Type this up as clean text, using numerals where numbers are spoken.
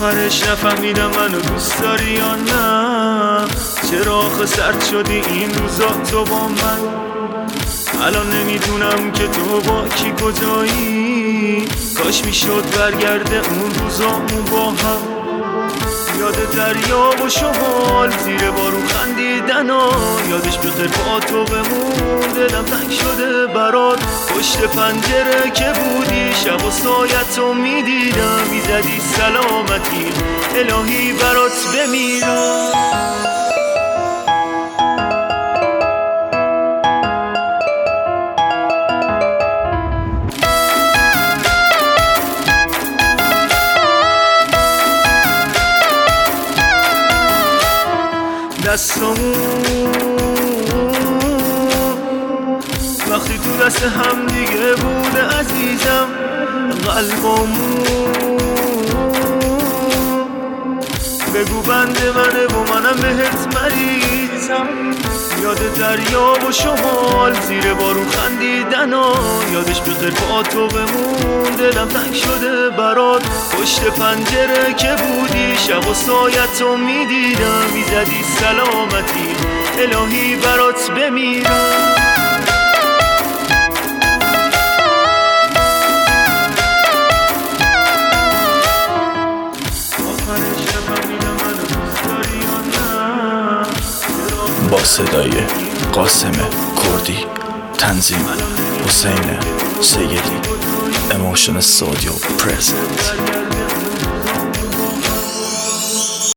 آخرش نفهمیدم منو دوست داری یا نه. چرا آخه سرد شدی این روزا تو با من؟ الان نمیدونم که تو با کی کجایی. کاش میشد برگرده اون روزامون با هم. یاد دریا و شمال زیر بارون خندیدن ها. یادش بخیر با تو بمون دلم تنگ شده برات. پشت پنجره که بودی شب و سایتو میدیدم. میزدی سلامتی الهی برات بمیرم. دستامون وقتی تو دست هم دیگه بوده عزیزم. قلبامون بگو بند منه و منم بهت مریضم. یاد دریا و شمال زیر بارون خندیدن ها. یادش بخیر با تو بمون دلم تنگ شده برات. پشت پنجره که بودی شب و سایتو میدیدم. میزدی سلامتی الهی برات بمیرم. با صدای قاسم کردی، تنظیم حسین سیدی، Emotion Studio Present.